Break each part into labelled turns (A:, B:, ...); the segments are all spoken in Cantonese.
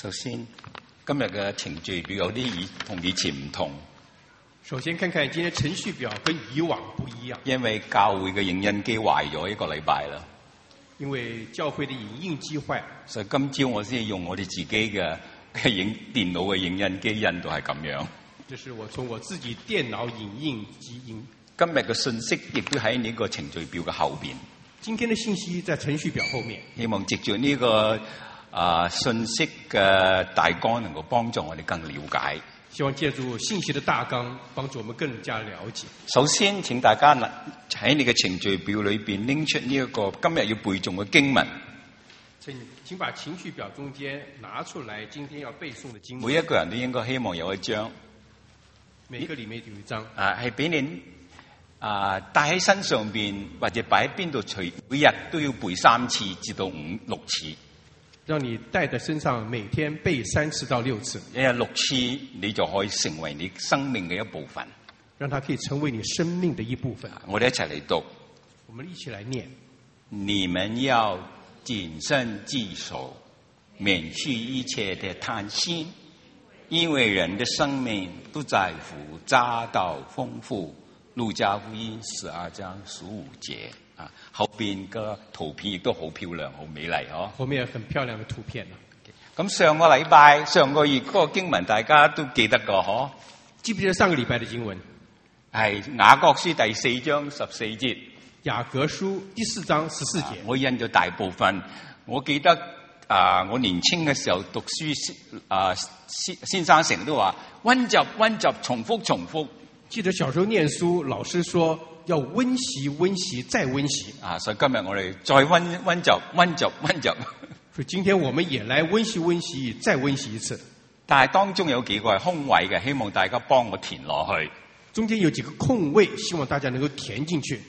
A: 首先，今日嘅程序表有啲同以前唔同。
B: 首先看看今天程序表跟以往不一樣，
A: 因為教會嘅影印機壞咗一個禮拜啦。
B: 因為教會的影印機壞，
A: 所以今朝我先用我哋自己嘅電腦嘅影印機印到係咁樣。
B: 這是我從我自己電腦影印機印。
A: 今日嘅信息亦都喺呢個程序表嘅後邊。
B: 今天的信息在程序表後面。
A: 希望藉住呢個信息嘅大綱，能夠幫助我哋更了解。
B: 希望借助信息的大綱，幫助我們更加了解。
A: 首先，請大家喺你嘅程序表裏邊拎出呢一個今日要背誦嘅經文。
B: 請把程序表中間拿出來，今天要背誦的經文。
A: 每一個人都應該希望有一張，
B: 每個裡面有一張，
A: 係俾你帶喺身上邊，或者擺喺邊度隨，每日都要背3次至到5、6次。
B: 讓你帶在身上，每天背3次到6次。
A: 一日6次，你就可以成為你生命嘅一部分。
B: 讓它可以成為你生命的一部分。
A: 我哋一齊嚟讀。
B: 我們一起來念。
A: 你們要謹慎自守，免去一切的貪心，因為人的生命不在乎家道豐富。路加福音12章15節。後邊個圖片亦都好漂亮，好美麗嗬。
B: 後面有很漂亮的圖片。
A: 咁上個禮拜、上個月嗰個經文，大家都記得個嗬？
B: 記不記得上個禮拜的經文？
A: 係雅各書第4章14節。
B: 雅各書第4章14節。
A: 我印咗大部分。我記得我年輕嘅時候讀書，先生成日都話溫習，重複。
B: 記得小時候念書，老師說要溫習，再溫習。
A: 所以今日我哋再溫習。
B: 所以今天我們也來溫習，再溫習一次。
A: 但係當中有幾個係空位嘅，希望大家幫我填落去。
B: 中間有幾個空位，希望大家能夠填進去。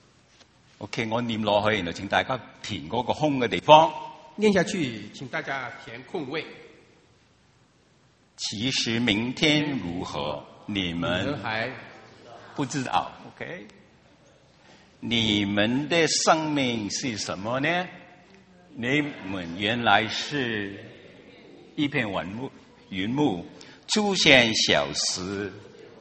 A: OK， 我念落去，然後請大家填嗰個空嘅地方。
B: 念下去，請大家填空位。
A: 其實明天如何，你們
B: 還
A: 不知道。OK， 你們的生命是什麼呢？你們原來是一片雲霧，出現小時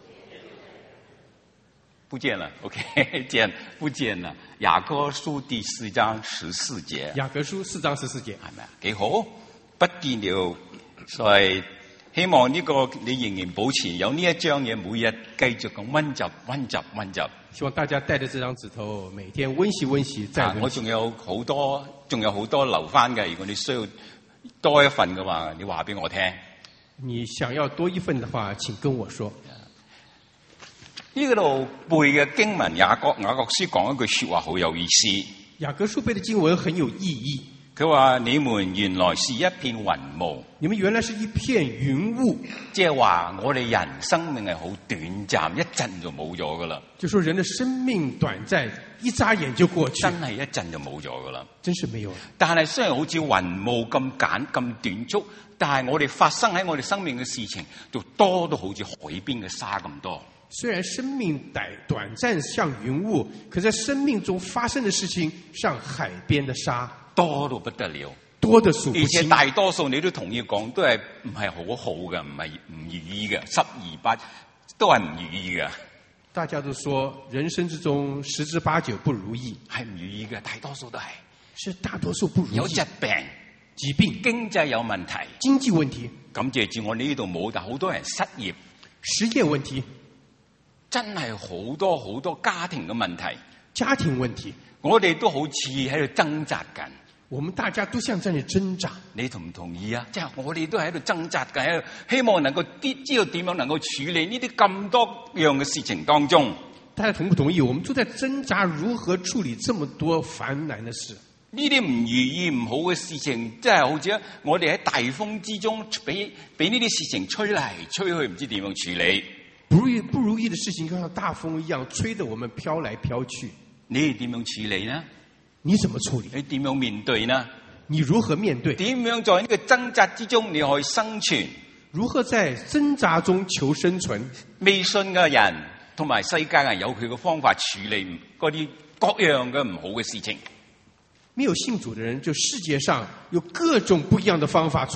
A: 不見了。OK， 不見了。雅各書第4章14節。
B: 雅各書4章14節，
A: 係咪啊？幾好，不見了。所以希望呢個你仍然保持有呢一張嘢，每日繼續咁溫習。
B: 希望大家帶着這張紙頭，每天溫習，再溫習。
A: 我仲有好多留翻嘅。如果你需要多一份嘅話，你話俾我聽。
B: 你想要多一份的話，請跟我說。
A: 呢度背嘅經文，雅各書講一句說話好有意思。
B: 雅各書背的經文很有意義。
A: 佢話你們原來是一片雲霧。
B: 你們原來是一片雲霧。
A: 即係話我哋人生命係好短暫，一陣就冇咗噶啦。
B: 就說人的生命短暫，一眨眼就過去。
A: 真係一陣就冇咗噶啦。
B: 真是沒有。
A: 但係雖然好似雲霧咁短促，但係我哋發生喺我哋生命嘅事情，就多到好似海邊嘅沙咁多。
B: 雖然生命短暫像雲霧，可在生命中發生的事情像海邊的沙，
A: 多到不得了，
B: 多得數不清。
A: 而且大多數你都同意講，都係唔係好嘅，唔如意嘅，10-8都係唔如意嘅。
B: 大家都說人生之中10之8九不如意，
A: 係唔如意嘅，大多數都係。
B: 是大多數不如意。
A: 有疾病，經濟有問題，
B: 經濟問題。
A: 感謝住我呢度冇，但好多人失業，
B: 失業問題。
A: 真係好多家庭嘅問題，
B: 家庭問題，
A: 我哋都好似喺度掙扎緊。
B: 我們大家都像在那掙扎，
A: 你同唔同意啊？即係我哋都喺度掙扎緊，喺度希望能夠知道點樣能夠處理呢啲咁多樣嘅事情當中。
B: 大家同不同意？我們都在掙扎如何處理這麼多煩難的事。
A: 呢啲唔如意唔好嘅事情，即係好似我哋喺大風之中俾呢啲事情吹嚟吹去，唔知點樣處理。
B: 不如意的事情就像大風一樣吹得我們飄來飄去。
A: 你點樣處理呢？
B: 你怎麼處理？
A: 你點樣面對呢？
B: 你如何面對？
A: 點樣在呢個掙扎之中你可以生存？
B: 如何在掙扎中求生存？
A: 未信嘅人同埋世界人有佢嘅方法處理嗰啲各樣嘅唔好嘅事情。
B: 沒有信主的人，就世界上有各種不一樣的方法處理。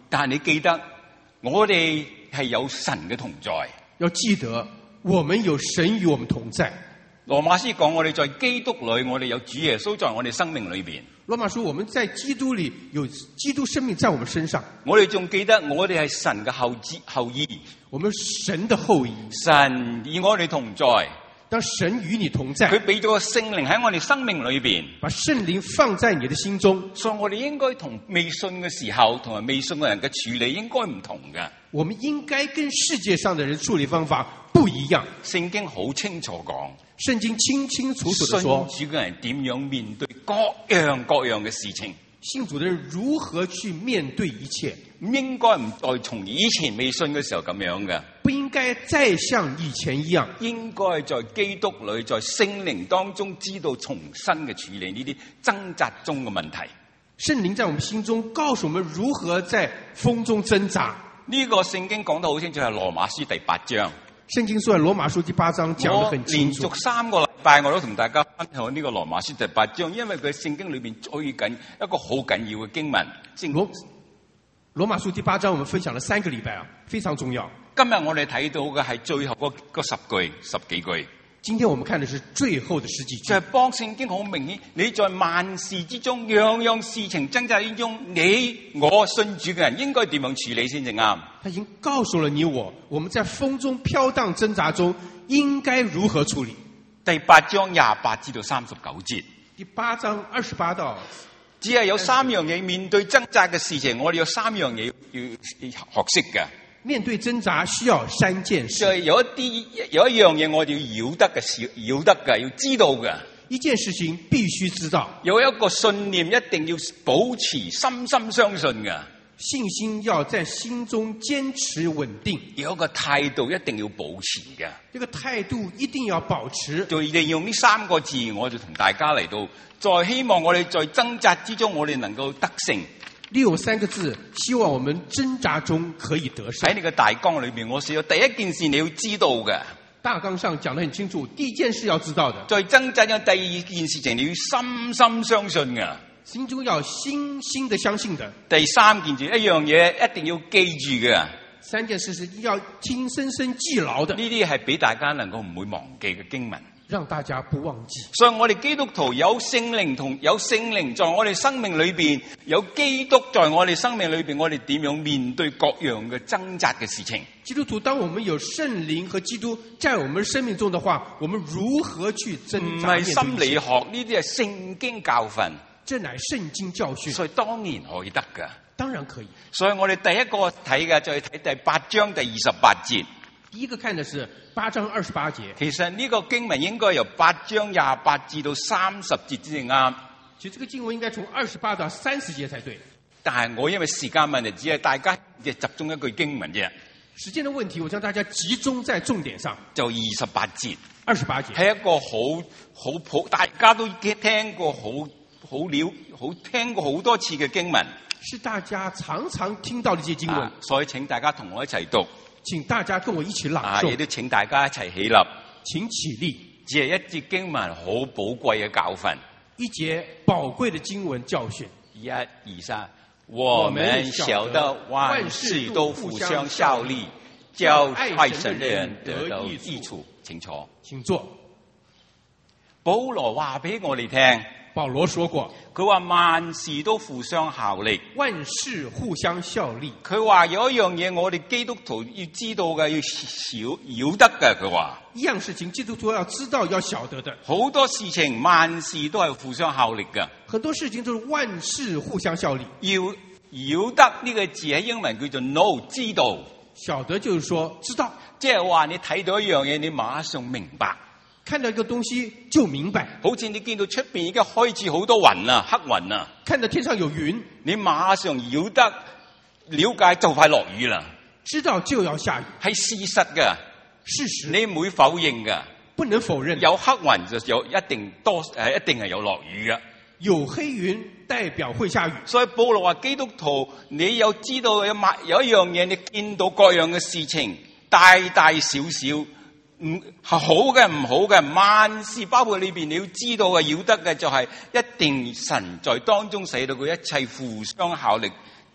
A: 但係你記得，我哋係有神嘅同在。
B: 要記得，我們有神與我們同在。
A: 羅馬書講，我哋在基督裏，我哋有主耶穌在我哋生命裏邊。
B: 羅馬書，我們在基督裏有基督生命在我們身上。
A: 我哋仲記得，我哋係神嘅後裔，
B: 我們神的後裔，
A: 神與我哋同在。
B: 當神與你同在，
A: 佢俾咗個聖靈喺我哋生命裏邊，
B: 把聖靈放在你的心中。
A: 所以我哋應該同未信嘅時候，同埋未信嘅人嘅處理應該唔同嘅。
B: 我們應該跟世界上的人處理方法不一樣。
A: 聖經好清楚講，
B: 聖經清清楚楚地說，
A: 信主嘅人點樣面對各樣嘅事情。
B: 信主的人如何去面對一切，
A: 唔應該唔再從以前未信嘅時候咁樣嘅，
B: 不應該再像以前一樣，
A: 應該在基督裏，在聖靈當中知道重新嘅處理呢啲掙扎中嘅問題。
B: 聖靈在我們心中告訴我們如何在風中掙扎。
A: 呢個聖經講得好清楚，係羅馬書第8章。
B: 聖經說喺羅馬書第8章講得很清楚。
A: 連續3個禮拜我都同大家分享呢個羅馬書第8章，因為佢聖經裏邊最緊一個好緊要嘅經文。
B: 羅馬書第8章我們分享了3個禮拜啊，非常重要。
A: 今日我哋睇到嘅係最後嗰十幾句。
B: 今天我們看的是最後的10幾句，
A: 就係幫聖經好明顯，你在萬事之中，樣樣事情掙扎之中，你我信主嘅人應該點樣處理先至啱？
B: 他已經告訴了你我們在風中飄蕩掙扎中應該如何處理。
A: 第8章28至到39節，
B: 第8章28到，
A: 只係有3樣嘢面對掙扎嘅事情，我哋有3樣嘢要學識嘅。
B: 面對掙扎需要3件事，
A: 就係有一樣嘢我哋要曉得嘅，要知道嘅。
B: 一件事情必須知道，
A: 有一個信念一定要保持深深相信嘅，
B: 信心要在心中堅持穩定，
A: 有一個態度一定要保持嘅。
B: 這個態度一定要保持。
A: 就利用呢3個字，我就同大家嚟到，再希望我哋在掙扎之中，我哋能夠得勝。
B: 利用3個字，希望我們掙扎中可以得勝。
A: 喺你個大綱裏面，我寫咗第一件事你要知道嘅。
B: 大綱上講得很清楚，第一件事要知道的。
A: 在掙扎中，第2件事情你要深深相信嘅。
B: 心中要深深的相信的。
A: 第3件事一樣嘢一定要記住嘅。
B: 3件事是要聽深深記牢的。
A: 呢啲係俾大家能夠唔會忘記嘅經文。
B: 讓大家不忘記。
A: 所以我哋基督徒有聖靈在我哋生命裏邊，有基督在我哋生命裏邊，我哋點樣面對各樣嘅掙扎嘅事情？
B: 基督徒，當我們有聖靈和基督在我們生命中的話，我們如何去掙扎？
A: 唔係心理學，呢啲係聖經教訓。
B: 這乃聖經教訓。
A: 所以當然可以得㗎。
B: 當然可以。
A: 所以我哋第一個睇嘅就係睇第8章第28節。
B: 第一個看的是8章28節。
A: 其實呢個經文應該由8章28至到30節至啱。
B: 其實這個經文應該從28到30節才對。
A: 但係我因為時間問題，只係大家只集中一句經文啫。
B: 時間的問題，我將大家集中在重點上。
A: 就28節。
B: 28節
A: 係一個好普，大家都聽過聽過好多次嘅經文。
B: 是大家常常聽到的這些經文。
A: 所以請大家同我一齊讀。
B: 請大家跟我一起朗誦。
A: 亦都請大家一齊起立。
B: 請起立。
A: 只係一節經文好寶貴嘅教訓。
B: 一節寶貴的經文教訓。
A: 1、2、3，我們曉得萬事都互相效力，叫愛神的人得到益處。請坐。
B: 請坐。
A: 保羅話俾我哋聽。
B: 保羅說過，
A: 佢話萬事都互相效力，
B: 萬事互相效力。
A: 佢話有一樣嘢我哋基督徒要知道嘅，要曉得嘅。佢話
B: 一樣事情基督徒要知道要曉得的。
A: 好多事情萬事都係互相效力嘅，
B: 很多事情都是萬事互相效力。
A: 要曉得呢個字喺英文叫做 know， 知道。
B: 曉得就是說知道，
A: 即係話你睇到一樣嘢，你馬上明白。
B: 看到一個東西就明白，
A: 好似你見到出邊已經開始好多雲啊，黑雲啊，
B: 看到天上有雲，
A: 你馬上曉得了解就快落雨啦，
B: 知道就要下雨，
A: 係事實嘅，
B: 事實，
A: 你唔會否認嘅，
B: 不能否認。
A: 有黑雲就有一定係有落雨嘅，
B: 有黑雲代表會下雨。所以
A: 保羅話基督徒，你有知道有一樣嘢，你見到各樣嘅事情，大大小小。好嘅唔好嘅，萬事包括裏邊你要知道嘅，要得嘅就係一定神在當中使到佢一切互相效力，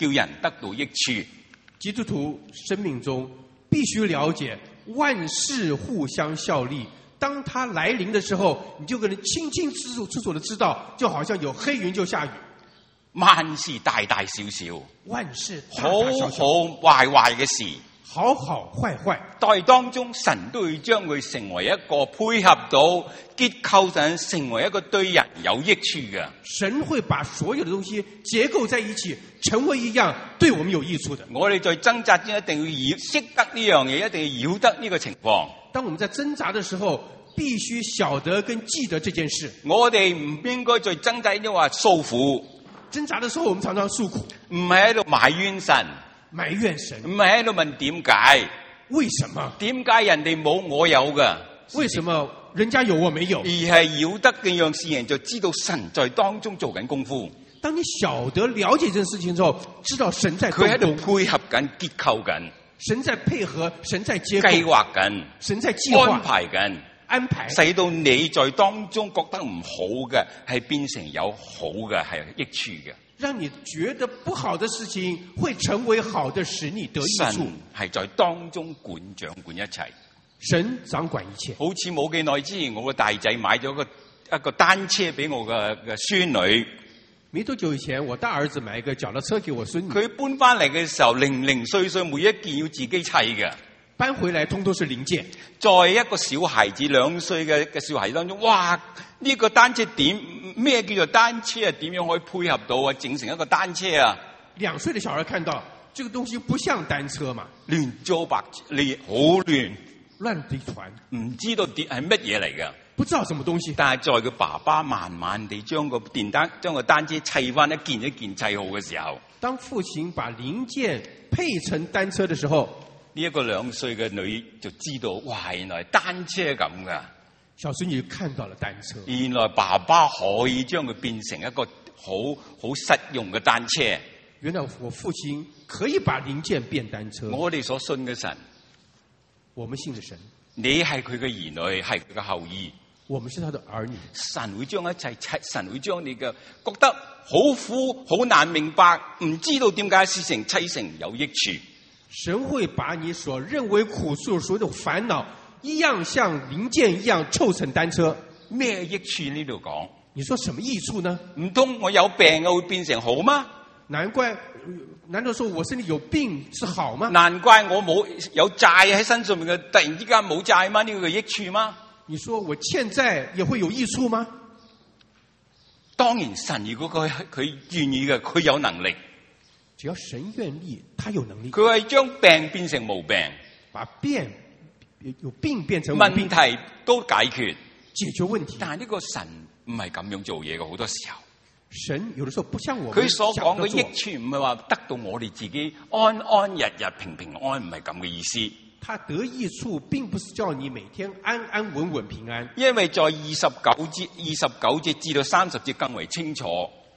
A: 叫人得到益處。
B: 基督徒生命中必須了解萬事互相效力。當它來臨的時候，你就可能清清楚楚的知道，就好像有黑雲就下雨。
A: 萬事大大小小，
B: 萬事大
A: 好
B: 大小小，
A: 好壞壞嘅事，
B: 好好壞壞，
A: 在當中神都會將佢成為一個配合到結構上，成為一個對人有益處嘅。
B: 神會把所有的東西結構在一起，成為一樣對我們有益處的。
A: 我哋在掙扎中一定要識得呢樣嘢，一定要曉得呢個情況。
B: 當我們在掙扎的時候，必須曉得跟記得這件事。
A: 我哋唔應該在掙扎中話訴苦，
B: 掙扎的時候，我們常常訴苦，
A: 唔係喺度埋怨神，
B: 埋怨神，
A: 唔係喺度問點解，
B: 為什麼？
A: 點解人哋冇我有嘅，
B: 為什麼人家有我沒有？
A: 而係曉得嘅讓世人就知道神在當中做緊功夫。
B: 當你曉得了解這件事情之後，知道神在
A: 佢喺度
B: 動工，
A: 配合緊、結構緊、
B: 神在配合，神在結
A: 計
B: 構，
A: 劃緊、
B: 神在計劃
A: 安排緊，
B: 安排，
A: 使到你在當中覺得唔好嘅，係變成有好嘅，係益處嘅。
B: 讓你覺得不好的事情會成為好的，使你得益處。
A: 神係在當中掌管一切。
B: 神掌管一切。
A: 好似冇幾耐之前，我個大仔買咗一個單車俾我嘅孫女。
B: 沒多久以前，我大兒子買一個腳踏車給我孫女。
A: 佢搬翻嚟嘅時候，零零碎碎每一件要自己砌嘅。
B: 搬回來通通是零件。
A: 在一個小孩子2歲嘅小孩子當中，哇！呢個單車咩叫做單車啊？點樣可以配合到啊？整成一個單車啊
B: ？2歲的小孩看到這個東西不像單車嘛，
A: 亂糟白亂，好亂，
B: 亂地團，
A: 唔知道係乜嘢嚟㗎。
B: 不知道什麼東西。
A: 但係在佢爸爸慢慢地將個單車砌翻一件一件砌好嘅時候，
B: 當父親把零件配成單車的時候，
A: 呢一個2歲嘅女就知道，哇！原來單車咁噶。
B: 小孫女看到了單車，
A: 原來爸爸可以將佢變成一個好實用嘅單車。
B: 原來我父親可以把零件變單車。
A: 我哋所信嘅神，
B: 我們信的神，
A: 你係佢嘅兒女，係佢嘅後裔。
B: 我們是他的兒女。
A: 神會將一切神會將你嘅覺得好苦、好難明白、唔知道點解事情砌成有益處。
B: 神會把你所認為苦處、所有煩惱，一樣像零件一樣湊成單車。
A: 咩益處呢度講？
B: 你說什麼益處呢？
A: 唔通我有病會變成好嗎？
B: 難道說我身體有病是好嗎？
A: 難怪我冇有債喺身上面嘅，突然之間冇債嗎？呢個益處嗎？
B: 你說我欠債也會有益處嗎？
A: 當然，神如果佢願意嘅，佢有能力。
B: 只要神願意，他有能力。
A: 佢係將病變成無病，
B: 把有病變成無病，
A: 問題都解決，
B: 解決問題。
A: 但係呢個神唔係咁樣做嘢嘅，好多時候。
B: 神有的時候不像我們
A: 佢所講嘅益處唔係話得到我哋自己安安日日平平安，唔係咁嘅意思。
B: 他得益處並不是叫你每天安安穩穩平安，
A: 因為在29節至到30節更為清楚。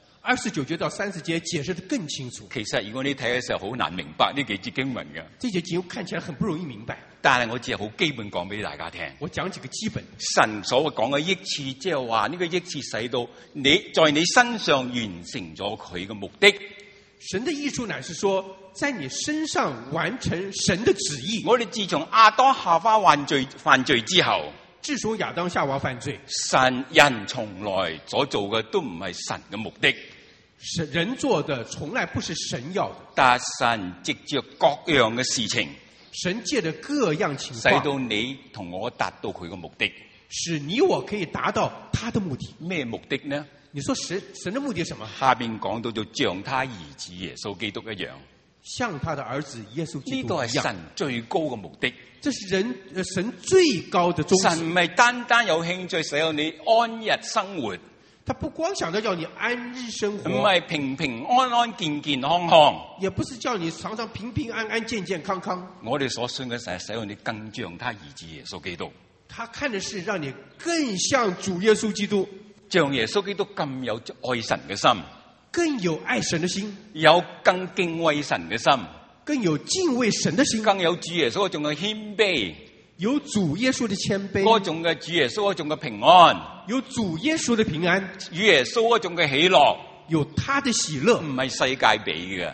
B: 29節到30節解釋得更清楚。
A: 其實如果你睇嘅時候好難明白呢幾節經文嘅，
B: 這節經文看起來很不容易明白。
A: 但係我只係好基本講俾大家聽。
B: 我講幾個基本。
A: 神所講嘅益處，即係話呢個益處使到你在你身上完成咗佢嘅目的。
B: 神的益處乃是說，在你身上完成神的旨意。
A: 我哋自從亞當夏娃犯罪之後，
B: 自從亞當夏娃犯罪，
A: 人從來所做嘅都唔係神嘅目的。
B: 人做的從來不是神要的，
A: 但神藉着各樣嘅事情，
B: 神借着各樣情況，
A: 使到你同我達到佢嘅目的，
B: 使你我可以達到他的目的。
A: 咩目的呢？
B: 你說神的目的是什麼？
A: 下邊講到就像他兒子耶穌基督一樣，
B: 像他的兒子耶穌基督一樣。
A: 呢個係神最高嘅目的，
B: 這是神最高的宗旨。
A: 神唔係單單有興趣使到你安逸生活，
B: 他不光想着要你安日生活，
A: 唔係平平安安、健健康康，
B: 也不是叫你常常平平安安、健健康康。
A: 我哋所信嘅神係使到你更像他兒子耶穌基督。
B: 他看的是讓你更像主耶穌基督，
A: 像耶穌基督咁有愛神嘅心，
B: 更有愛神的心，
A: 有更敬畏神嘅心，
B: 更有敬畏神的心，
A: 更有主耶穌嗰種嘅謙卑，
B: 有主耶穌的謙卑，
A: 嗰種嘅主耶穌嗰種嘅平安，
B: 有主耶穌的平安，
A: 主耶穌嗰種嘅喜樂，
B: 有他的喜樂，
A: 唔係世界俾嘅，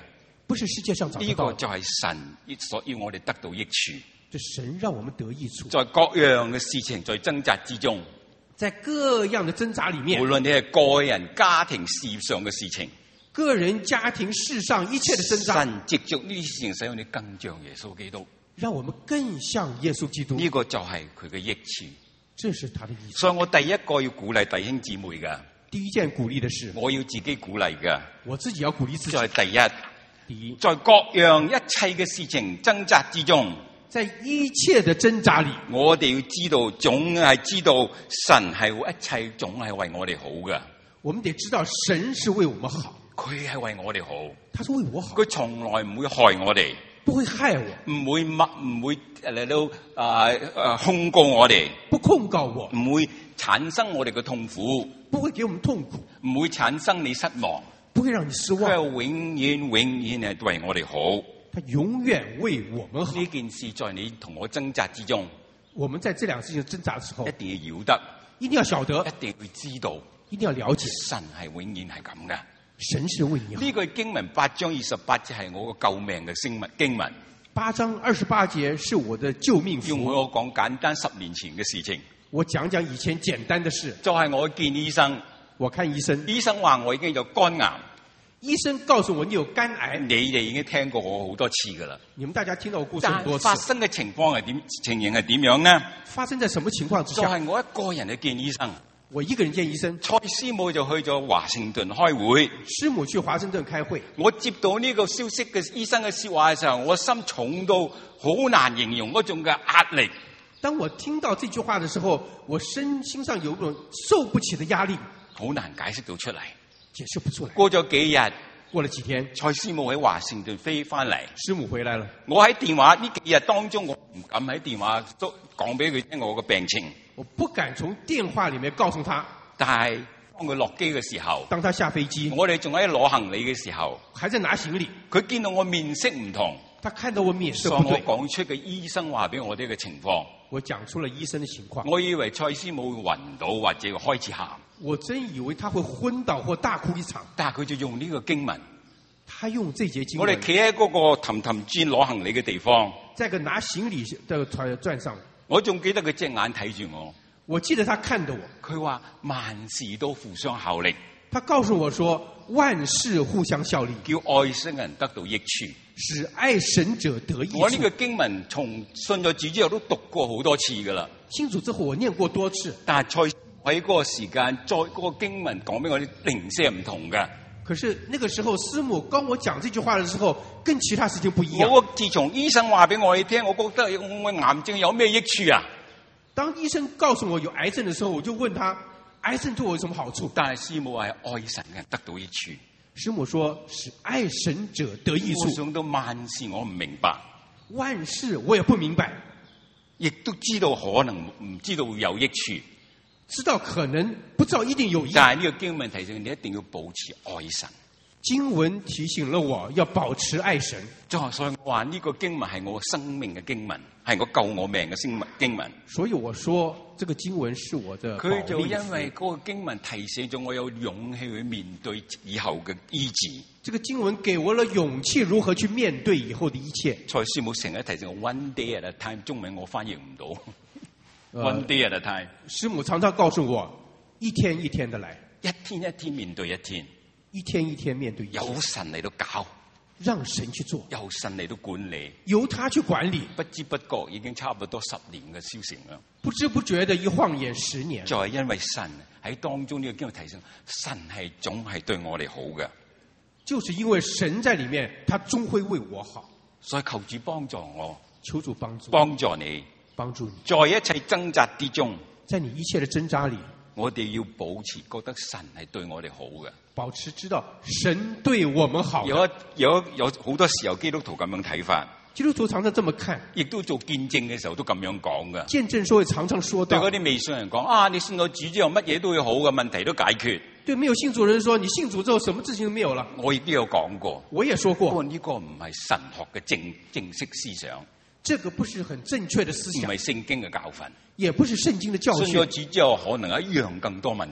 B: 不是世界上找
A: 呢
B: 得到的。
A: 個就係神所要我哋得到益處。
B: 这神让我们得益處，
A: 在各樣嘅事情，在掙扎之中，
B: 在各樣的掙扎里面
A: 無，論你係個人、家庭、事業上嘅事情，
B: 個人、家庭、世上一切的掙扎，
A: 神藉着呢啲事情使到你更像耶穌基督。
B: 讓我們更像耶穌基督。
A: 呢個就係佢嘅益處。
B: 這是他的益處。
A: 所以我第一個要鼓勵弟兄姊妹嘅，
B: 第一件鼓勵的事，
A: 我要自己鼓勵嘅，
B: 我自己要鼓勵自己。
A: 就係第一。
B: 第一，
A: 在各樣一切嘅事情掙扎之中，
B: 在一切的掙扎裏，
A: 我哋要知道，總係知道神係一切總係為我哋好嘅。
B: 我們得知道神是為我們好，
A: 佢係為我哋好，
B: 他是為我好，
A: 佢從來唔會害我哋，
B: 不會害我，
A: 唔會嚟到控告我哋，
B: 不控告我，
A: 唔會產生我哋嘅痛苦，
B: 不會給我們痛苦，
A: 唔會產生你失望。
B: 不會讓你失
A: 佢係
B: 望。
A: 永遠係為我哋好。
B: 他永遠為我們好。
A: 呢件事在你同我掙扎之中，
B: 我們在這兩個事情掙扎的時候
A: 一，定要曉得，
B: 一定要曉得，
A: 一定要知道，
B: 一定要了解，
A: 神係永遠係咁嘅。
B: 神是為你好。
A: 呢句經文8章28節係我個救命嘅經文。
B: 8章28節是我的救命
A: 用
B: 符。
A: 我講簡單10年前嘅事情，
B: 我講講以前簡單的事。
A: 就係我見醫生，
B: 我看醫生，
A: 醫生話我已經有肝癌。
B: 醫生告訴我你有肝癌。
A: 你哋已經聽過我好多次噶啦。
B: 你們大家聽到我故事很
A: 但
B: 多次。
A: 發生嘅情形係點樣呢？
B: 發生在什麼情況之
A: 就
B: 下？
A: 係我一個人去見醫生，
B: 我一個人見醫生，
A: 蔡師母就去咗華盛頓開會。
B: 師母去華盛頓開會。
A: 我接到呢個消息嘅醫生嘅說話嘅時候，我心重到好難形容嗰種嘅壓力。
B: 當我聽到這句話的時候，我心上有一種受不起的壓力，
A: 好難解釋到出嚟。
B: 解釋不出來。
A: 過咗幾日，
B: 過了幾天，
A: 蔡師母喺華盛頓飛翻嚟，
B: 師母回來了。
A: 我喺電話呢幾日當中，我唔敢喺電話都講俾佢聽我嘅病情。
B: 我不敢從電話裡面告訴他，
A: 但係當佢落機嘅時候，
B: 當他下飛機，
A: 我哋仲喺攞行李嘅時候，
B: 還在拿行李，
A: 佢見到我面色唔同，
B: 他看到我面色
A: 所以我
B: 不對，
A: 講出嘅醫生話俾我哋嘅情況，
B: 我講出了醫生的情況。
A: 我以為蔡師母會暈倒或者開始喊，
B: 我真以為他會昏倒或大哭一場。
A: 但係佢就用呢個經文，
B: 他用這節經
A: 我
B: 文，
A: 哋企喺嗰個氹氹轉攞行李嘅地方，
B: 在個拿行李的轉上，
A: 我仲記得佢隻眼睇住我，
B: 我記得他看着我，
A: 佢話萬事都互相效力，
B: 他告訴我說萬事互相效力，
A: 叫愛生人得到益處。
B: 使愛神者得益處。
A: 我呢個經文從信咗主之後都讀過好多次噶啦，
B: 信主之後我念過多次，
A: 但係蔡喺嗰個時間再嗰個經文講俾我啲零舍唔同噶。
B: 可是那個時候師母跟我講這句話的時候，跟其他事情不一樣。
A: 我自從醫生話俾我哋聽，我覺得我癌症有咩益處啊？
B: 當醫生告訴我有癌症的時候，我就問他，癌症對我有什麼好處？
A: 但係師母係愛神嘅得到益處。
B: 師母說使愛神者得益
A: 我
B: 處。
A: 想到萬事我唔明白，
B: 萬事我也不明白，
A: 亦都知道可能唔知道會有益處，
B: 知道可能不知道一定有益。
A: 但係呢個經文提醒你一定要保持愛神。
B: 經文提醒了我要保持愛神，
A: 所以我話呢個經文係我生命嘅經文，係我救我命嘅經文。
B: 所以我說這個經文是我的保
A: 佢就
B: 命
A: 因為
B: 符。
A: 嗰個經文提醒咗我有勇氣去面對以後嘅醫治。
B: 這個經文給我了勇氣，如何去面對以後的一切。
A: 蔡師母成日提醒我 one day at a time， 中文我翻譯唔到。one day at a time，
B: 師母常常告訴我，一天一天的來，
A: 一天一天面對一天，
B: 一天一天面對一切，
A: 有神嚟到搞，
B: 讓神去做，
A: 有神嚟到管理，
B: 由他去管理。
A: 不知不覺已經差不多10年嘅燒成啦。
B: 不知不覺的一晃眼10年，
A: 就係因為神喺當中呢個經文提醒，神係總係對我哋好嘅，
B: 就是因為神在裡面，他終會為我好。
A: 所以求主幫助我，
B: 求主幫助，
A: 幫助你，
B: 幫助你，
A: 在一切掙扎之中，
B: 在你一切的掙扎裡，
A: 我哋要保持覺得神係對我哋好嘅。
B: 保持知道神對我們好的。
A: 有好多時候基督徒咁樣睇法，
B: 基督徒常常這麼看，
A: 亦都做見證嘅時候都咁樣講噶。
B: 見證說會常常說到，
A: 對嗰啲未信人講啊，你信咗主之後乜嘢都會好嘅，問題都解決。
B: 對沒有信主人說，你信主之後什麼事情都沒有了。
A: 我亦都有講過，
B: 我也說過，
A: 不過呢個唔係神學嘅正式思想，
B: 這個不是很正確的思想，
A: 唔係聖經嘅教訓。
B: 也不是聖經的教
A: 信咗
B: 訓。
A: 主之後可能一樣更多問題。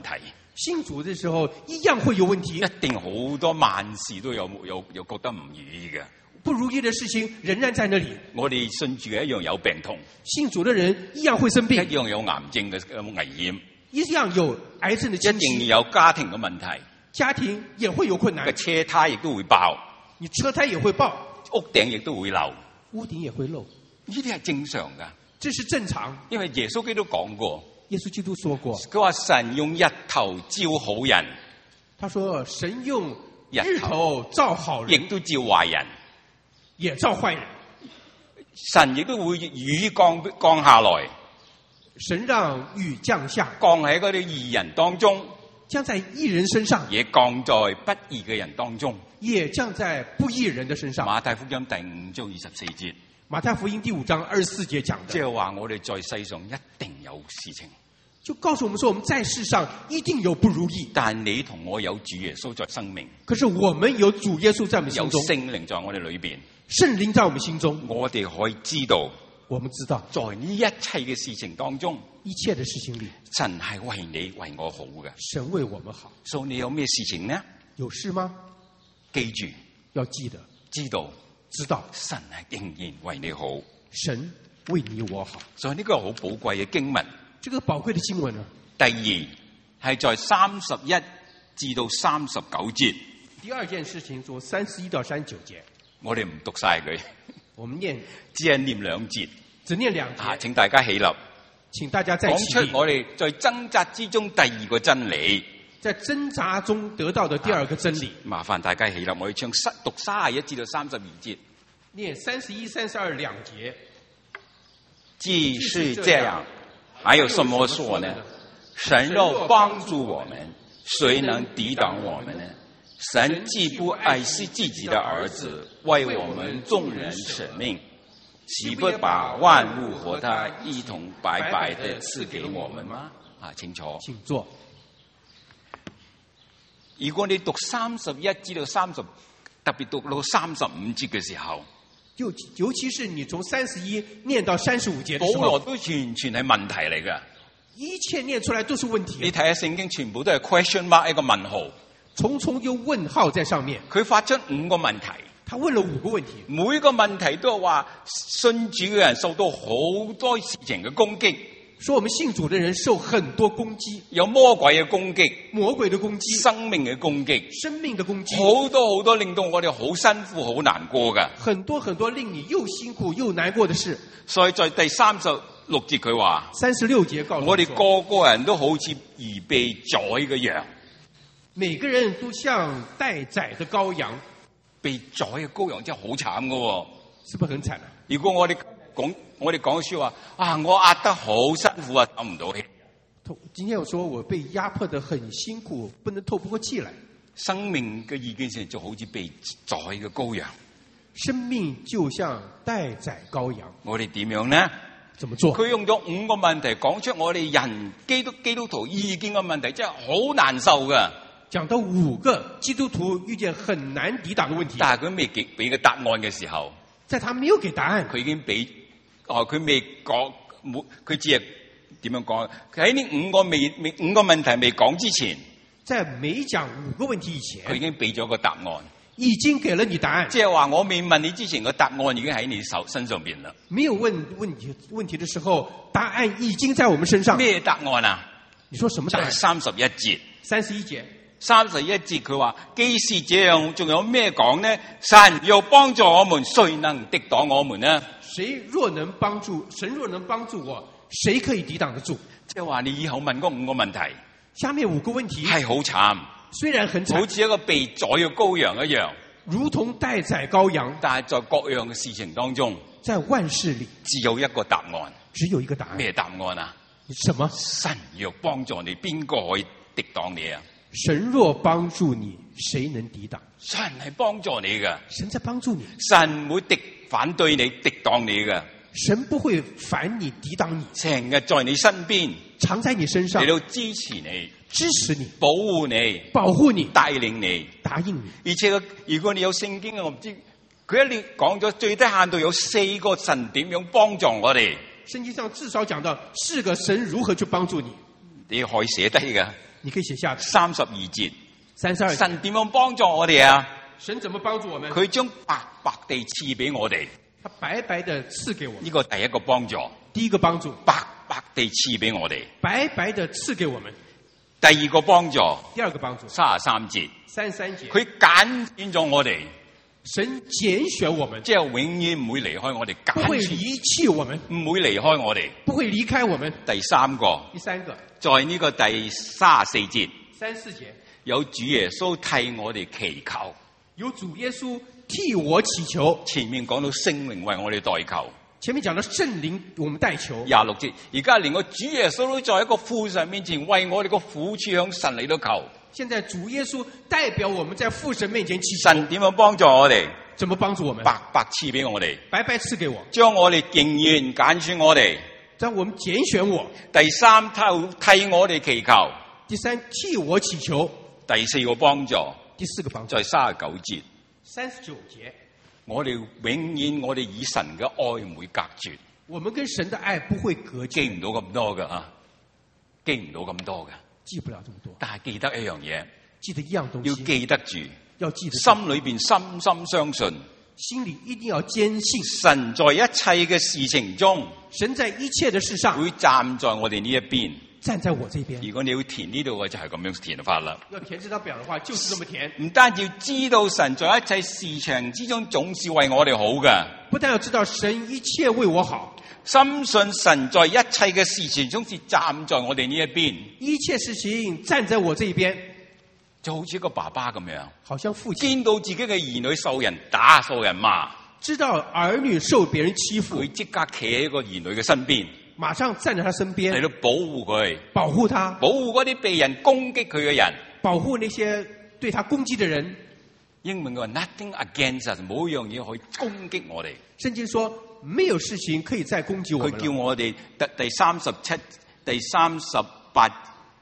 B: 信主的時候一樣會有問題，
A: 一定好多萬事都有覺得唔如意嘅。
B: 不如意的事情仍然在那裡。
A: 我哋信主嘅一樣有病痛，
B: 信主的人一樣會生
A: 一
B: 病，
A: 樣有癌症嘅危險，
B: 一樣有癌症的
A: 一
B: 侵襲，
A: 定有家庭嘅問題，
B: 家庭也會有困難
A: 個，車胎亦都會爆，
B: 你車胎也會爆，
A: 屋頂亦都會漏，
B: 屋頂也會漏，
A: 呢啲係正常噶。
B: 這是正常。
A: 因為耶穌基督講過，
B: 耶穌基督說過，
A: 佢話神用日頭照好人，
B: 他說神用日頭照好人，
A: 亦都照壞人，
B: 也照壞人。
A: 神亦都會雨降下來，
B: 神讓雨降下，
A: 降喺嗰啲義人當中，
B: 降在義人身上，
A: 也降在不義嘅人當中。
B: 也降在不義人的身上。
A: 馬太福音第5章24節，
B: 馬太福音第5章24節講的，
A: 即係話我哋在世上一定有事情，
B: 就告訴我們說我們在世上一定有不如意，
A: 但你同我有主耶穌在生命，
B: 可是我們有主耶穌在我們
A: 有
B: 心中，
A: 聖靈在我哋裏邊，
B: 聖靈在我們心中，
A: 我哋可以知道，
B: 我們知道
A: 在呢一切嘅事情當中，
B: 一切的事情裏，
A: 神係為你為我好嘅。
B: 神為我們好。
A: 所以你有咩事情呢？
B: 有事嗎？
A: 記住，
B: 要記得，
A: 知道
B: 知道
A: 神係仍然為你好。
B: 神為你我好。
A: 所以呢個好寶貴嘅經文。
B: 這個寶貴的經文呢，
A: 第二係在31至到39節。
B: 第二件事情從31到39節，
A: 我哋唔讀晒佢，
B: 我們念
A: 只係念2節。
B: 只念2節。
A: 請大家起立，
B: 請大家再起立。
A: 講出我哋在掙扎之中第二個真理。
B: 在掙扎中得到的第二個真理。
A: 麻煩大家起立，我哋唱讀31至到32節。
B: 念31、32兩節。
A: 既是這樣，還有什麼說呢？神若幫助我們，誰能抵擋我們呢？神既不愛惜自己的兒子，為我們眾人捨命，豈不把萬物和他一同白白地賜給我們嗎？清楚。
B: 請坐。
A: 如果你讀31至到30，特別讀到35節嘅時候，
B: 尤其是你從31念到35節的時候，
A: 保羅都完全係問題嚟㗎。
B: 一切念出來都是問題。
A: 你睇下聖經，全部都係 question mark 一個問號，
B: 重重有問號在上面。
A: 佢發出5個問題，
B: 他問了5個問題，
A: 每個問題都係話信主嘅人受到好多事情嘅攻擊。
B: 說我們信主的人受很多攻擊，
A: 有魔鬼嘅攻擊，
B: 魔鬼的攻擊，
A: 生命嘅攻擊，
B: 生命的攻擊，
A: 好多好多令到我哋好辛苦、好難過㗎。
B: 很多很多令你又辛苦又難過的事。
A: 所以在第36節佢話
B: ，36節告訴
A: 我哋個個人都好似已被宰嘅羊，
B: 每個人都像待宰的羔羊。
A: 被宰嘅羔羊真係好慘㗎喎，
B: 是不是很慘啊？
A: 如果我哋講說話我壓得好辛苦啊，唞唔到氣。
B: 今天我說我被壓迫得很辛苦，不能透不過氣來。
A: 生命嘅意見上就好似被宰嘅羔羊，
B: 生命就像待宰羔羊。
A: 我哋點樣呢？
B: 怎麼做？
A: 佢用咗5個問題講出我哋人基督徒意見嘅問題，真係好難受㗎。
B: 講到5個基督徒遇見很難抵擋的問題，
A: 但係佢未俾個答案嘅時候，
B: 在他沒有給答案，
A: 佢已經俾佢未講，佢只係點樣講？佢喺呢5個問題未講之前，
B: 在沒講5個問題以前，
A: 佢已經俾咗個答案，
B: 已經給了你答案。
A: 即係話我未問你之前，個答案已經喺你身上邊啦。
B: 沒有問題的時候，答案已經在我們身上。
A: 咩答案啊？
B: 你說什麼答案
A: ？31節。
B: 31節。
A: 31節佢話：既是這樣，仲有咩講呢？神若幫助我們，誰能敵擋我們呢？
B: 神若能幫助我，誰可以抵擋得住？
A: 即係話你以後問嗰5個問題，
B: 下面5個問題
A: 係好慘，
B: 雖然很慘，
A: 好似一個被宰嘅羔羊一樣，
B: 如同待宰羔羊，
A: 但係在各樣嘅事情當中，
B: 在萬事裏
A: 只有一個答案。
B: 只有一個答案。
A: 咩答案啊？
B: 什麼？
A: 神若幫助你，邊個可以敵擋你啊？
B: 神若幫助你，誰能抵擋？
A: 神係幫助你嘅，
B: 神在幫助你，
A: 神唔會反對你、敵擋你嘅。
B: 神不會反你、抵擋你，
A: 成日在你身邊，
B: 常在你身上，
A: 嚟到支持你、
B: 支持你、
A: 保護你、
B: 保護你、
A: 帶領你、
B: 答應你。
A: 而且如果你有聖經，我唔知佢一列講咗最低限度有4個神點樣幫助我哋。
B: 聖經上至少講到4個神如何去幫助你，
A: 你可以寫低㗎。
B: 你可以写下
A: 32節。
B: 32節。
A: 神點樣幫助我哋啊？
B: 神怎麼幫助我們？
A: 佢將白白地賜俾我哋。
B: 他白白的賜給我們。
A: 呢個第一個幫助。
B: 第一個幫助，
A: 白白地賜俾我哋。
B: 白白的賜給我們。
A: 第二個幫助。
B: 第二個幫助
A: 33節。
B: 33節。
A: 佢揀選咗我哋。
B: 神揀選我們，
A: 即係永遠唔會離開我哋。
B: 不會離棄我們，
A: 唔會離開我哋。
B: 不會離開我們。
A: 第三個。
B: 第三個。
A: 在呢個第34節。
B: 34節。
A: 有主耶穌替我哋祈求。
B: 有主耶穌替我祈求。
A: 前面講到聖靈為我哋代求。
B: 前面講到聖靈我們代求。
A: 26節，而家連個主耶穌都在一個父神面前為我哋個苦處向神嚟到求。
B: 現在主耶穌代表我們在父神面前祈求。
A: 神點樣幫助我哋？
B: 怎麼幫助我們？
A: 白白賜俾我哋。
B: 白白賜給我。
A: 將我哋仍然揀選我哋。
B: 將我們揀選我。
A: 第三，替我哋祈求。
B: 第三，替我祈求。
A: 第四個幫助。
B: 第四個幫助。
A: 在39節。
B: 39節。
A: 我哋永遠我哋與神嘅愛唔會隔絕。
B: 我們跟神的愛不會隔絕。
A: 記唔到咁多㗎啊！記唔到咁多㗎。
B: 記不了這麼多。
A: 但係記得一樣嘢。
B: 記得一樣東西。
A: 要記得住。
B: 要記得。
A: 心裏邊深深相信。
B: 心裏一定要堅信。
A: 神在一切嘅事情中。
B: 神在一切的事上。
A: 會站在我哋呢一邊。
B: 站在我這邊。
A: 如果你要填呢度嘅就係咁樣填法啦。
B: 要填這張表的話，就是這麼填。
A: 唔單止要知道神在一切事情之中總是為我哋好嘅。
B: 不但要知道神一切為我好。
A: 深信神在一切嘅事情中是站在我哋呢一邊。
B: 一切事情站在我這一邊。
A: 就好似一個爸爸咁樣。
B: 好像父親。
A: 見到自己嘅兒女受人打受人罵。
B: 知道兒女受別人欺負。
A: 佢即刻企喺個兒女嘅身邊。
B: 馬上站在他身邊
A: 嚟到保護佢，
B: 保護他，
A: 保護嗰啲被人攻擊佢嘅人，
B: 保護那些對他攻擊的人。
A: 英文嘅話 nothing against us， 冇一樣嘢可以攻擊我哋。
B: 聖經說沒有事情可以再攻擊我們。
A: 佢叫我哋第37、第38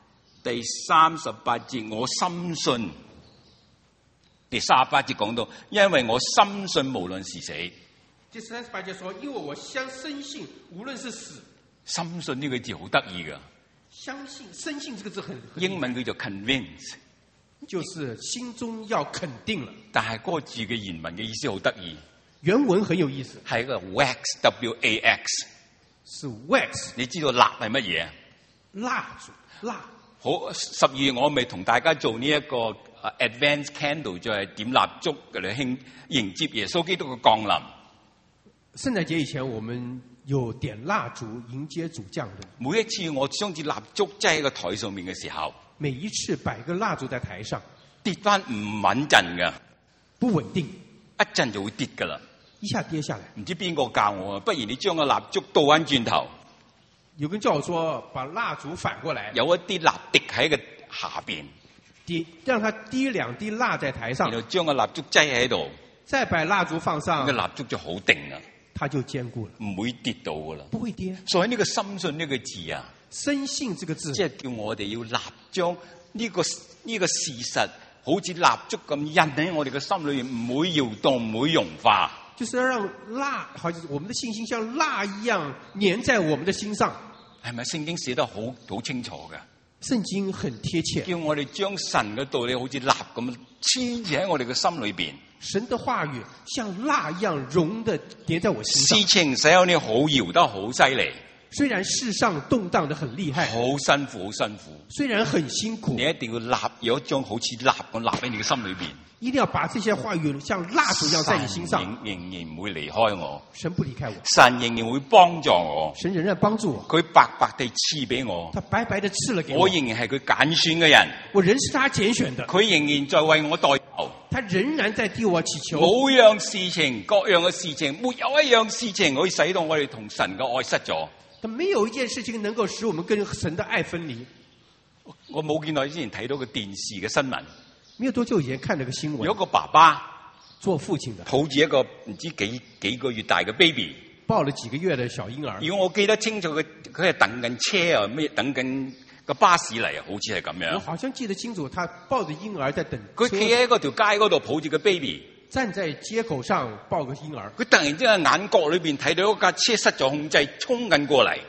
A: 節，我深信。第38節講到，因為我深信無論是死。
B: 第38節說，因為我深信無論是死。
A: 深信呢個字好得意噶，
B: 相信、深信這個字很
A: 英文叫做 convince，
B: 就是心中要肯定了。
A: 但係嗰個字嘅原文嘅意思好得意，
B: 原文很有意思，
A: 係一個 wax W-A-X，
B: 是 wax。
A: 你知道蠟係乜嘢？
B: 蠟燭，蠟。
A: 好，12月我咪同大家做呢一個 advance candle， 就係點蠟燭嚟迎接耶穌基督嘅降臨。
B: 聖誕節以前，我們有點蠟燭迎接主降的。
A: 每一次我將支蠟燭擠喺個台上面嘅時候，
B: 每一次擺個蠟燭在台上，
A: 跌翻唔穩陣㗎，
B: 不穩定，
A: 一陣就會跌㗎啦，
B: 一下跌下來。
A: 唔知邊個教我啊？不如你將個蠟燭倒翻轉頭。
B: 有個人叫我說，把蠟燭反過來，
A: 有一啲蠟滴喺個下邊，
B: 讓它滴兩滴蠟在台上，
A: 然後將個蠟燭擠喺度，
B: 再把蠟燭放上，
A: 個蠟燭就好定啊。
B: 它就堅固了，
A: 唔會跌到噶啦，
B: 不會跌。
A: 所以呢個深信呢個字啊，
B: 深信這個字，
A: 即係叫我哋要立將呢個事實，好似蠟燭咁印喺我哋嘅心裏面，唔會搖動，唔會融化。
B: 就是要讓蠟，好似我們的信心像蠟一樣粘在我們的心上。
A: 係咪聖經寫得好清楚㗎？
B: 聖經很貼切，
A: 叫我哋將神嘅道理好似蠟咁黐住喺我哋嘅心裏邊。
B: 神的話語像蠟一樣融的粘在我心上。
A: 事情使有你好搖得好犀利，
B: 雖然世上動盪得很厲害，
A: 好辛苦，好辛苦。
B: 雖然很辛苦，
A: 你一定要立有一張好似蠟咁立喺你嘅心裏邊。
B: 一定要把這些話語像蠟燭一樣在你心上。
A: 神仍然唔會離開我，
B: 神不離開我，
A: 神仍然會幫助我，
B: 神仍然幫助我。
A: 佢白白地賜俾我，
B: 他白白地賜了給我。
A: 我仍然係佢揀選嘅人，
B: 我仍是他揀選的。
A: 佢仍然在為我代求，
B: 他仍然在替我祈求。
A: 冇樣事情，各樣嘅事情，沒有一樣事情可以使到我哋同神嘅愛失咗。
B: 但沒有一件事情能夠使我們跟神的愛分離。
A: 我冇見到之前睇到個電視嘅新聞，
B: 沒有多久以前看了個新聞，
A: 有一個爸爸
B: 做父親的
A: 抱住一個唔知幾個月大嘅 baby，
B: 抱了幾個月的小嬰兒。
A: 如果我記得清楚，佢係等緊車啊，咩等緊個巴士嚟啊，好似係咁樣。
B: 我好像記得清楚，他抱着嬰兒在等車。
A: 佢企喺嗰條街嗰度抱住個 baby，
B: 站在街口上抱個嬰兒。
A: 佢突然之間眼角裏邊睇到一架車失咗控制，衝緊過嚟。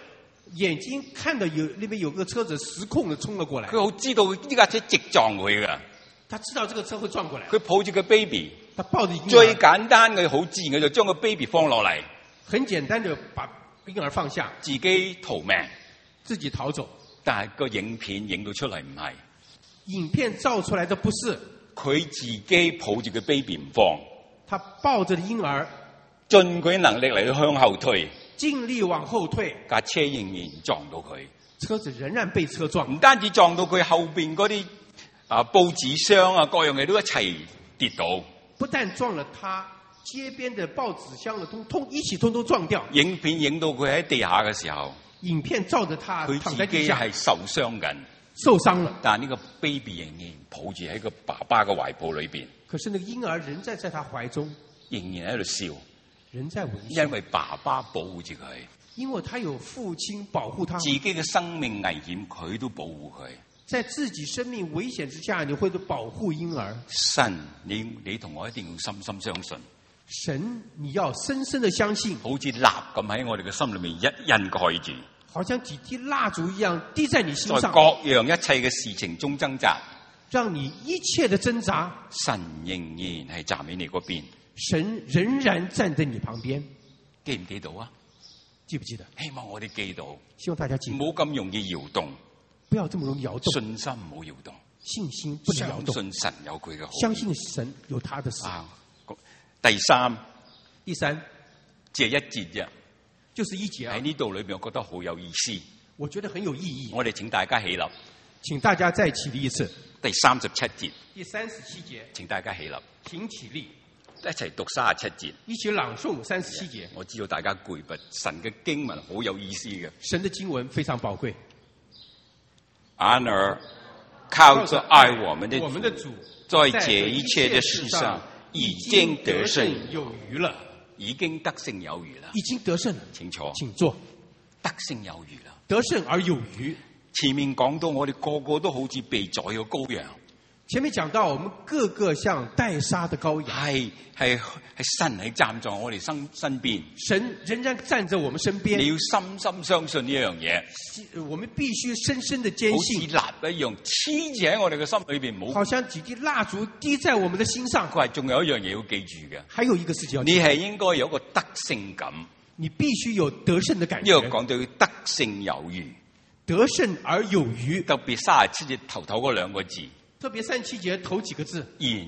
B: 眼睛看到那邊有個車子失控地衝了過來，
A: 佢好知道呢架車直撞佢噶。
B: 他知道這個車會撞過來，
A: 佢抱住個 baby，
B: 他抱着嬰兒，
A: 最簡單嘅好自然嘅就將個 baby 放落嚟，
B: 很簡單地把嬰兒放下，
A: 自己逃命，
B: 自己逃走。
A: 但係個影片影到出嚟唔係，
B: 影片照出來的不是
A: 佢自己抱住個 baby 唔放，
B: 他抱着嬰兒，
A: 盡佢能力嚟到向後退，
B: 盡力往後退，
A: 架車仍然撞到佢，
B: 車子仍然被車撞，
A: 唔單止撞到佢後邊嗰啲報紙箱啊，各樣嘢都一齊跌倒。
B: 不但撞了他，街邊的報紙箱的一起通通撞掉。
A: 影片影到佢喺地下嘅時候，
B: 影片照着他
A: 佢
B: 躺在地下，
A: 自己係受傷緊，
B: 受傷了。
A: 但係呢個 baby 仍然抱住喺個爸爸嘅懷抱裏邊，
B: 可是那個嬰兒仍在他懷中，
A: 仍然喺度笑，
B: 仍在微笑，
A: 因為爸爸保護住佢，
B: 因為他有父親保護他，
A: 自己嘅生命危險佢都保護佢。
B: 在自己生命危險之下，你會保護嬰兒。
A: 神，你同我一定要深深相信。
B: 神，你要深深的相信，
A: 好似蠟咁喺我哋嘅心裏面一印蓋住，
B: 好像幾滴蠟燭一樣滴在你心上，
A: 在各樣一切嘅事情中掙扎，
B: 讓你一切的掙扎，
A: 神仍然係站喺你嗰邊。
B: 神仍然站在你旁邊。
A: 記唔記到啊？
B: 記不記得？
A: 希望我哋記到，
B: 希望大家記得，
A: 唔好咁容易搖動，
B: 不要這麼容易搖動，
A: 信心唔好搖動，
B: 信心不能搖動，
A: 相信神有佢嘅好，
B: 相信神有他的事。
A: 第三，只係一節啫，
B: 就是一節啊。
A: 喺呢度裏邊，我覺得好有意思，
B: 我覺得很有意義。
A: 我哋請大家起立，
B: 請大家再起立一次。
A: 第37節，
B: 第37節，
A: 請大家起立，
B: 請起立，
A: 一齊讀37節，
B: 一起朗誦37節。
A: 我知道大家攰不，神嘅經文好有意思嘅，
B: 神的經文非常寶貴。
A: 然而，靠着愛我們的主，
B: 在
A: 這一切的事上已經得勝
B: 有餘了，
A: 已經得勝有餘啦，
B: 已經得勝了。
A: 請坐，
B: 請坐。
A: 得勝有餘啦，
B: 得勝而有餘。
A: 前面講到我哋個個都好似被宰嘅羔羊。
B: 前面講到我們個個像待殺的羔羊，
A: 係神係站在我哋身邊，
B: 神仍然站在我們身邊。
A: 你要深深相信呢樣嘢，
B: 我們必須深深的堅信，
A: 好似蠟一樣黐住喺我哋嘅心裏邊，
B: 好像幾滴蠟燭滴在我們的心上。
A: 佢係仲有一樣嘢要記住嘅，
B: 還有一個事情要記住，
A: 你係應該有一個得勝感，
B: 你必須有得勝的感覺。
A: 呢個講到得勝有餘，
B: 得勝而有餘，
A: 特別37節頭嗰兩個字。
B: 特別37節頭幾個字，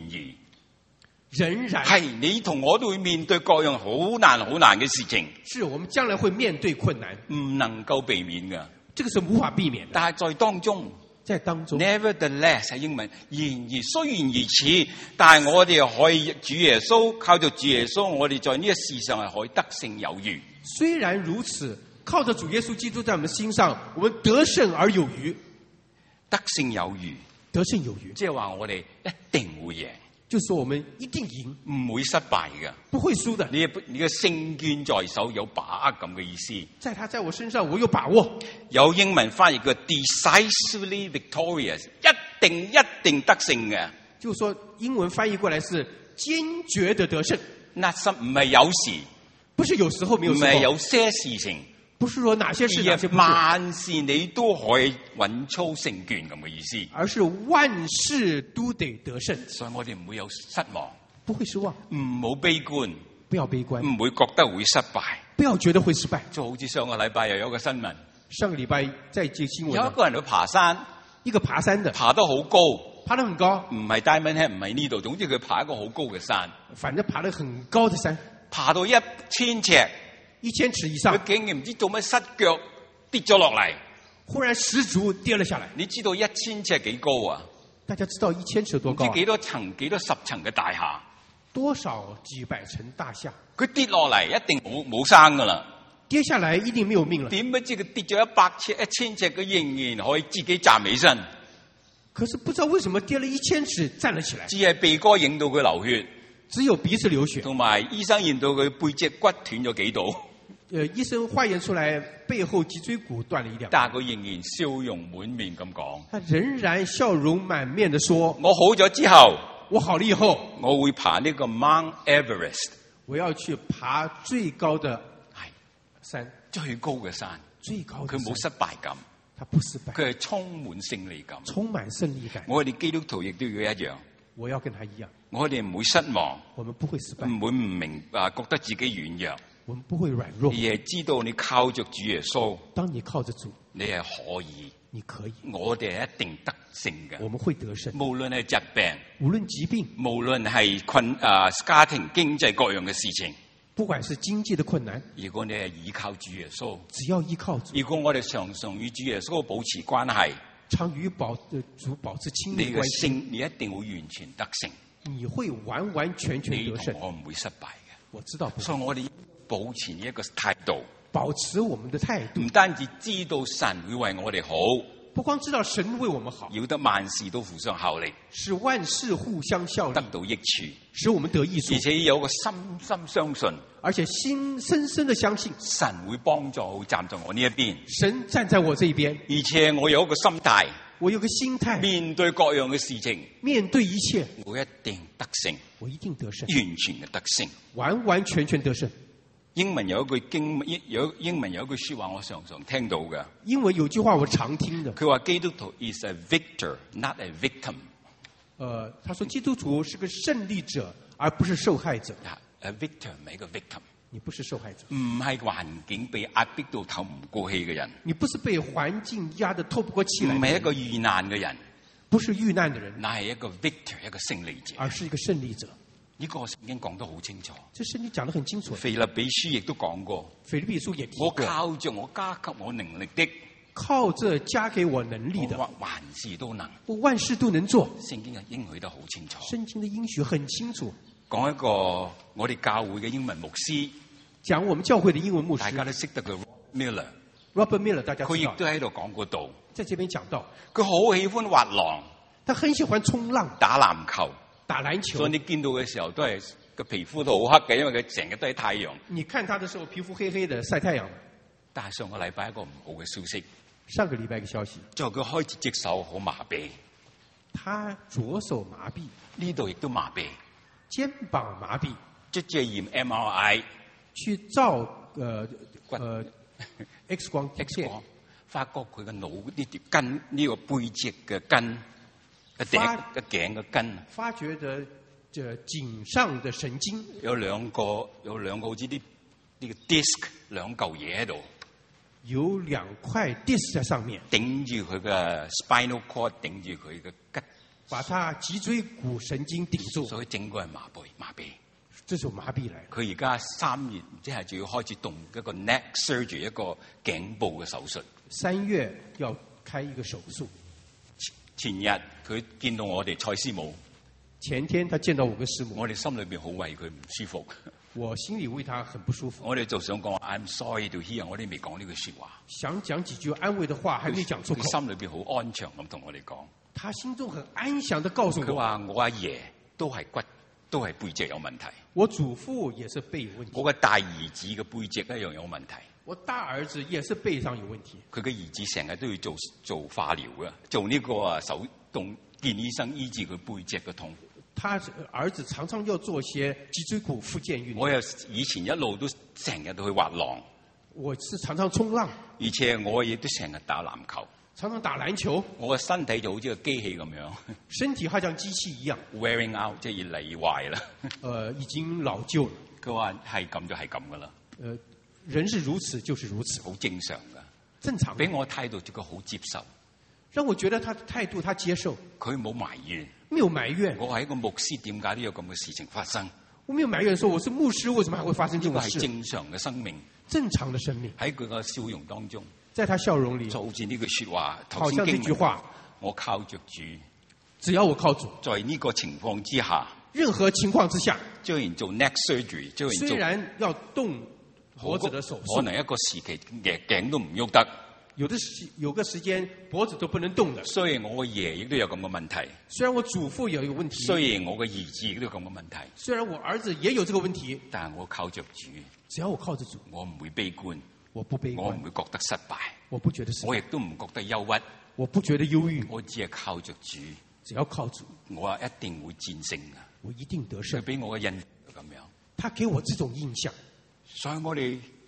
B: 仍然
A: 係你同我都會面對各樣好難嘅事情，
B: 是我們將來會面對困難，
A: 唔能夠避免嘅。
B: 這個是無法避免的。
A: 但係在當中 ，nevertheless 係英文，然而雖然如此，但係我哋可以主耶穌靠着主耶穌，我哋在呢個世上係可以得勝有餘。
B: 雖然如此，靠着主耶穌基督在我們心上，我們得勝而有餘，
A: 得勝有餘。
B: 得勝有餘，
A: 即係話我哋一定會贏，
B: 就是說我們一定贏，
A: 唔會失敗嘅，
B: 不會輸的。
A: 你嘅勝券在手，有把握咁嘅意思。
B: 在我身上，我有把握。
A: 有英文翻譯嘅 decisively victorious， 一定得勝嘅。
B: 就是說英文翻譯過來是堅決的得勝。
A: 嗱，唔係有時，
B: 不是有時候沒有時候，
A: 唔係有些事情。
B: 不是說哪些事哪些不是，
A: 萬事你都可以穩操勝券咁嘅意思，
B: 而是萬事都得得勝。
A: 所以我哋唔會有失望，
B: 不會失望，
A: 唔好悲觀，
B: 不要悲觀，
A: 唔會覺得會失敗，
B: 不要覺得會失敗。
A: 就好似上個禮拜又有一個新聞，
B: 上個禮拜在接新聞，
A: 有一個人去爬山，
B: 一個爬山的，
A: 爬得好高，
B: 爬得很高，
A: 唔係 Diamond Head，唔係呢度，總之佢爬一個好高嘅山，
B: 反正爬得很高的山，
A: 爬到1000尺
B: ，1000尺以上，
A: 佢竟然唔知做乜失腳跌咗落嚟，
B: 忽然失足跌了下來。
A: 你知道1000尺幾高啊？
B: 大家知道1000尺多高？
A: 唔知幾多層、幾多十層嘅大廈，
B: 多少幾百層大廈？
A: 佢跌落嚟一定冇生噶啦，
B: 跌下來一定沒有命了。
A: 點不知佢跌咗100尺、1000尺，佢仍然可以自己站起身。
B: 可是不知道為什麼跌了1000尺站了起來，
A: 只係鼻哥影到佢流血，
B: 只有鼻子流血，
A: 同埋醫生驗到佢背脊骨斷咗幾度。
B: 醫生化驗出來背後脊椎骨斷了一兩，
A: 但係佢仍然笑容滿面咁講，
B: 他仍然笑容滿面地說：
A: 我好咗之後，
B: 我好了以後，
A: 我會爬呢個 Mount Everest，
B: 我要去爬最高的山，
A: 最高嘅山，
B: 最高的山，
A: 佢冇失敗感，
B: 他不失敗，
A: 佢係充滿勝利感。
B: 充滿勝利感。
A: 我哋基督徒亦都要一樣，
B: 我要跟他一樣，
A: 我哋唔會失望，
B: 我們不會失敗，
A: 唔會唔明覺得自己軟弱，
B: 我們不會軟弱
A: 而。係知道你靠着主耶穌，
B: 當你靠着主，
A: 你係可以，
B: 你可以，
A: 我哋係一定得勝嘅。
B: 我們會得勝。
A: 無論係疾病，
B: 無論疾病，
A: 無論係家庭經濟各樣嘅事情，
B: 不管是經濟的困難，
A: 如果你係依靠主耶穌，
B: 只要依靠主，
A: 如果我哋常常與主耶穌保持關係，
B: 常與主保持親密
A: 你嘅
B: 關係，
A: 勝，你一定會完全得勝。
B: 你會完完全全
A: 你
B: 得勝。
A: 同我唔會失敗嘅，
B: 我知道不會，
A: 所以我哋保持一個態度，
B: 保持我們的態度
A: 唔，單止知道神會為我哋好，
B: 不光知道神為我們好，
A: 要得萬事都互相效力，
B: 使萬事互相效力，
A: 得到益處，
B: 使我們得益處
A: 而，且有個深深相信
B: 而且深深的相信
A: 神會幫助站在我呢一邊，
B: 神站在我這一邊，
A: 而且我有一個心態，
B: 我有個心態，
A: 面對各樣嘅事情，
B: 面對一切，
A: 我一定得勝，
B: 我一定得勝，
A: 完全嘅得勝。
B: 完完全全得勝。
A: 英文有一句英文有一句說話，我常常聽到嘅。
B: 英文有句話我常聽的，
A: 佢話基督徒 is a victor, not a victim。
B: 他說基督徒是個勝利者，而不是受害者。
A: A victor 唔係一個 victim，
B: 你不是受害者，
A: 唔係環境被壓迫到透唔過氣嘅人，
B: 你不是被環境壓得透不過氣來
A: 唔
B: 的人，
A: 係一個遇難嘅人，
B: 不是遇難的人，
A: 乃係一個 victor，一個勝利者。
B: 而是一個勝利者。
A: 呢個聖經講得好清楚。
B: 這聖經講得很清楚。
A: 腓立比書亦都講過，
B: 腓立比書也提
A: 我
B: 過，
A: 靠着我加給我能力的，
B: 靠着加給我能力的，
A: 我凡事都能。
B: 我萬事都能做。
A: 聖經嘅應許得好清楚。
B: 聖經的應許很清楚。
A: 講一個我哋教會嘅英文牧師，
B: 講我們教會的英文牧師
A: 大家都識得佢 Miller，
B: Robert Miller，大家
A: 佢亦
B: 知道，
A: 都喺度講過道。
B: 在這邊講到，
A: 佢好喜歡滑浪、
B: 他很喜歡衝浪、
A: 打籃球，
B: 打籃球。
A: 所以你見到嘅時候都係個皮膚都好黑嘅，因為佢成日都喺太陽。
B: 你看他的時候，皮膚黑黑的，曬太陽。
A: 但係上個禮拜一個唔好嘅消息，
B: 上個禮拜一個消息，
A: 就係佢開始隻手好麻痹，
B: 他左手麻痹，
A: 呢度亦都麻痹，
B: 肩膀麻痹，
A: 即係驗 MRI
B: 去照
A: 骨
B: X 光
A: X 光，發覺佢嘅腦呢條筋，呢個背脊嘅筋，個頸嘅筋，
B: 發覺的這頸上的神經
A: 有兩個好似呢個 disc 兩嚿嘢喺度，
B: 有兩塊 disc 在上面，
A: 頂住佢嘅 spinal cord，頂住佢嘅骨，
B: 把他脊椎骨神經頂住，
A: 所以整個係麻痹。
B: 這就麻痹嚟。
A: 佢而家3月即係就要開始動一個 neck surgery， 一個頸部嘅手術。
B: 3月要開一個手術。
A: 前日佢見到我哋蔡師母，
B: 前天他見到我跟師母，
A: 我哋心裏邊好為佢唔舒服。
B: 我心裡為他很不舒服。
A: 我哋就想講 I'm sorry to hear，我哋未講呢句說話。
B: 想講幾句安慰的話，還沒講出口。
A: 佢心裏邊好安詳咁同我哋講。
B: 他心中很安詳地告訴我，
A: 佢話我阿爺都係骨，都係背脊有問題。
B: 我祖父也是背有問題。
A: 我嘅大兒子嘅背脊一樣有問題。
B: 我大兒子也是背上有問題。
A: 佢嘅兒子成日都要做化療嘅，做呢個手動，見醫生醫治佢背脊嘅痛。
B: 他兒子常常要做些脊椎骨復健運動。
A: 我又以前一路都成日都去滑浪，
B: 我是常常衝浪，
A: 而且我亦都成日打籃球。
B: 常常打籃球，
A: 我嘅身體就好似個機器咁樣，
B: 身體好像機器一樣
A: wearing out， 即係越嚟越壞啦。
B: 已經老舊了。
A: 佢話係咁就係咁噶啦，
B: 人是如此就是如此，
A: 好正常噶。
B: 正常。
A: 俾我態度，佢好接受，
B: 讓我覺得他的態度他接受，
A: 佢冇埋怨，
B: 沒有埋怨。
A: 我係一個牧師，點解都有咁嘅事情發生？
B: 我沒有埋怨，說我是牧師，為什麼還會發生這
A: 呢個
B: 種事？
A: 係正常嘅生命，
B: 正常的生命。
A: 喺佢個笑容當中，
B: 在他笑容裏，
A: 就好似呢句說話，
B: 好像這句話，
A: 我靠着主，
B: 只要我靠主，
A: 在呢個情況之下，
B: 任何情況之下，
A: 雖然做 neck surgery，
B: 雖然要動脖子的手術，
A: 可能一個時期頸都唔喐得，
B: 有個時間脖子都不能動的。
A: 雖然我個爺亦都有咁嘅問題，
B: 雖然我祖父也有問題，
A: 雖然我個兒子亦都有咁嘅問題，
B: 雖然我兒子也有這個問題，
A: 但係我靠着主，
B: 只要我靠着主，
A: 我唔會悲觀，
B: 我不悲觀，
A: 我唔會覺得失敗，
B: 我不覺得失敗，
A: 我亦都唔覺得憂鬱，
B: 我不覺得憂鬱，
A: 我只係靠着主，
B: 只要靠主，
A: 我一定會戰勝嘅，
B: 我一定得勝。
A: 佢俾我嘅印象咁樣，
B: 他給我這種印象，
A: 所以我哋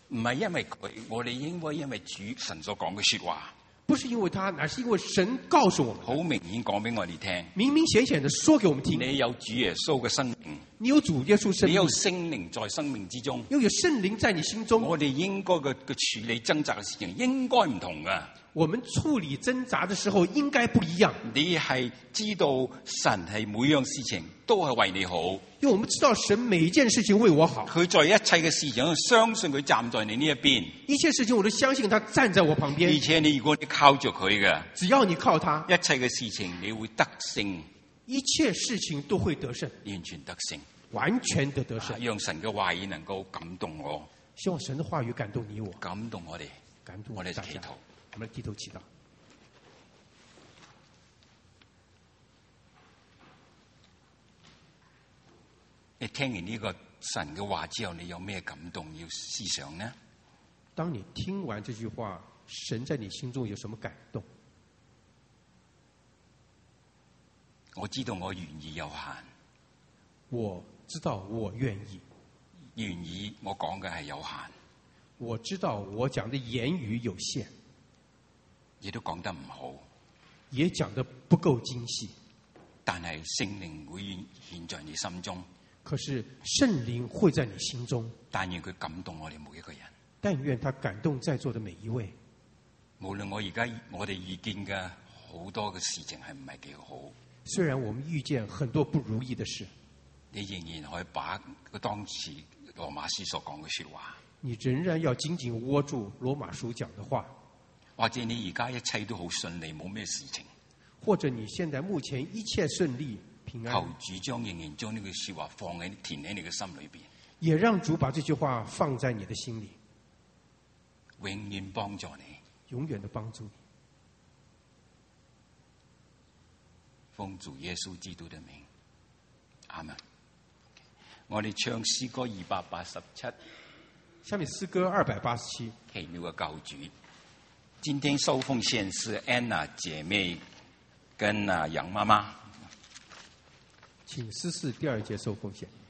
A: 唔係因為佢，我哋應該因為主神所講嘅說話，
B: 不是因為他，乃是因為神告訴我們，
A: 好明顯講俾我哋聽。
B: 明明顯顯的說給我們聽。
A: 你有主耶穌嘅生命，
B: 你有主耶穌生命，
A: 你有聖靈在生命之中，
B: 又有聖靈在你心中。
A: 我哋應該嘅處理掙扎嘅事情應該唔同噶。
B: 我們處理掙扎的時候應該不一樣。
A: 你係知道神係每樣事情都係為你好，
B: 因為我們知道神每一件事情為我好，
A: 佢在一切嘅事情上相信佢站在你呢一邊，
B: 一切事情我都相信他站在我旁邊。
A: 而且如果你靠着佢嘅，
B: 只要你靠他，
A: 一切嘅事情你會得勝，
B: 一切事情都會得勝，
A: 完全得勝，
B: 完全得勝。
A: 讓神嘅話語能夠感動我，
B: 希望神的話語感動你我，
A: 感動我哋，
B: 感動
A: 我哋
B: 大家。
A: 祈禱。
B: 我們低頭祈禱。
A: 你聽完呢個神嘅話之後，你有咩感動要思想呢？
B: 當你聽完這句話，神在你心中有什麼感動？
A: 我知道我言語有限，
B: 我知道我願意，
A: 言語我講嘅係有限，
B: 我知道我講的言語有限，
A: 亦都講得唔好，
B: 也講得不夠精細。
A: 但係聖靈會現在你心中，
B: 可是聖靈會在你心中，
A: 但願佢感動我哋每一個人。
B: 但願他感動在座的每一位。
A: 無論我哋遇見嘅好多嘅事情係唔係幾好，
B: 雖然我們遇見很多不如意的事，
A: 你仍然可以把當時羅馬書所講嘅說話，
B: 你仍然要緊緊握住羅馬書講的話。
A: 或者你而家一切都好順利，冇咩事情，
B: 或者你現在目前一切順利平安，
A: 求主將仍然將呢句說話填喺你嘅心裏邊，
B: 也讓主把這句話放在你的心裏，
A: 永遠幫助你，
B: 永遠的幫助你。
A: 奉主耶穌基督的名，阿門。我哋唱詩歌287，
B: 下面詩歌287，
A: 奇妙嘅救主。今天受奉獻是 Anna 姐妹跟楊媽媽，
B: 請司事第二節受奉獻。